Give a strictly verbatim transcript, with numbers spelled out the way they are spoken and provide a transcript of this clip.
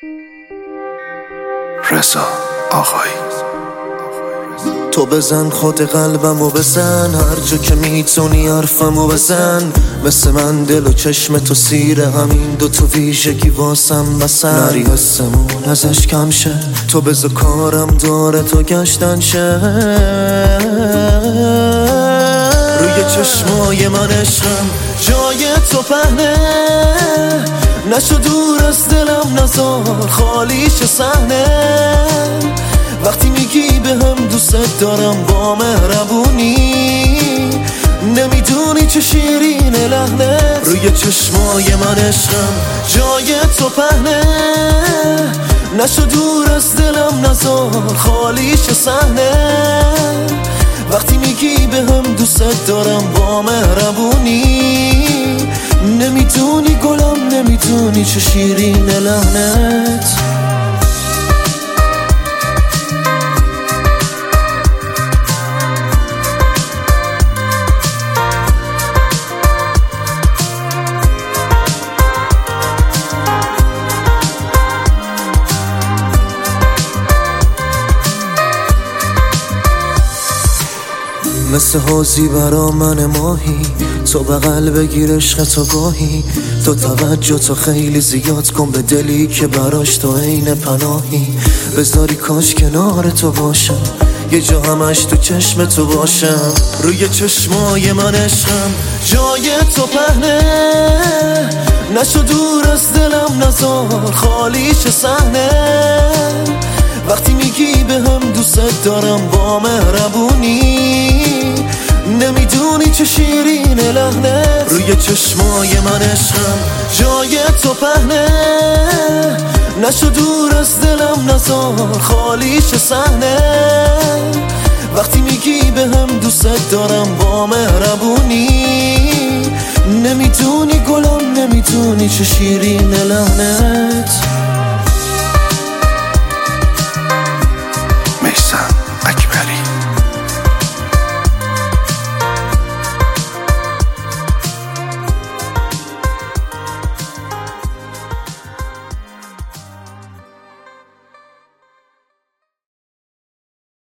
رضا آقایی. تو بزن خود قلبمو بزن، هر جا که میتونی حرفمو بزن. مثل من دل و چشم تو سیره، همین دو تو ویژگی واسم بسن. نری حسمون ازش کم شه، تو بزا کارم داره تو گشتن شه. روی چشمای من عشقم جای تو پهنه، نشو دور از دلم نزار خالیش صحنه. وقتی میگی به هم دوست دارم با مهربونی، نمیدونی چه شیرین لحنه. روی چشمای من عشقم جای تو پهنه، نشو دور از دلم نزار خالیش صحنه. وقتی میگی به هم دوست دارم با مهربونی، نمیدونی گلم، نمیدونی چه شیرین لحنت. مثل حوضی برا من ماهی، تو بغل بگیر عشق تو گاهی. تو توجه تو خیلی زیاد کن به دلی که براش تو عین پناهی. بذاری کاش کنار تو باشم، یه جا همش تو چشم تو باشم. روی چشمای من عشقم جای تو پهنه، نشو دور از دلم نزار خالیش صحنه. وقتی میگی به هم دوست دارم با مهربونی، نمیدونی چه شیرین لحنه. روی چشمای من عشقم جای تو پهنه، نشو دور از دلم نزار خالیش صحنه. وقتی میگی به هم دوست دارم با مهربونی، نمیدونی گلم، نمیدونی چه شیرین لحنت.